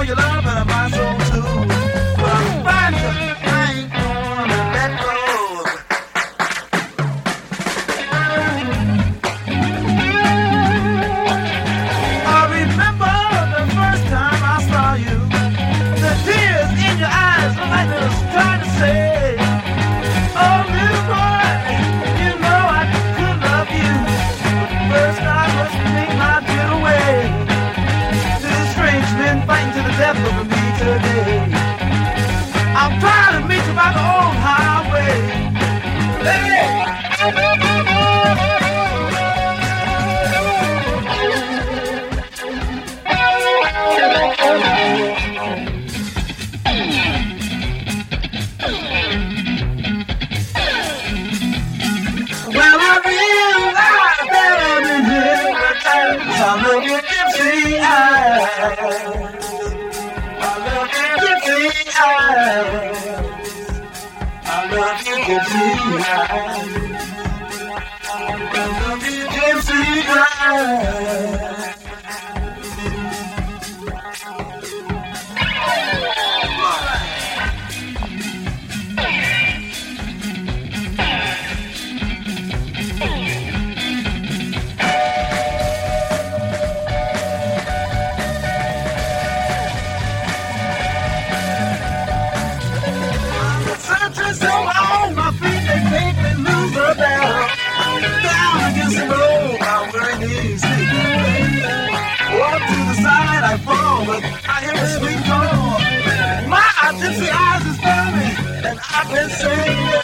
your love and my soul too. But I'm fine, I ain't gonna let go. I remember the first time I saw you. The tears in your eyes were like they was trying to say, oh, little boy, you know I could love you. But first I must make my getaway to the strange men fighting to the death over me today. I'm trying to meet you by the old highway. Hey! Well, I realize that I'm in here. I love your gypsy eyes. I love your gypsy eyes. I love your gypsy eyes. I love your gypsy eyes. So on my feet, they make me lose the battle. Down against the road, I'm wearing these. Up to the side I fall, but I hear a sweet call. My gypsy eyes is burning, and I've been saying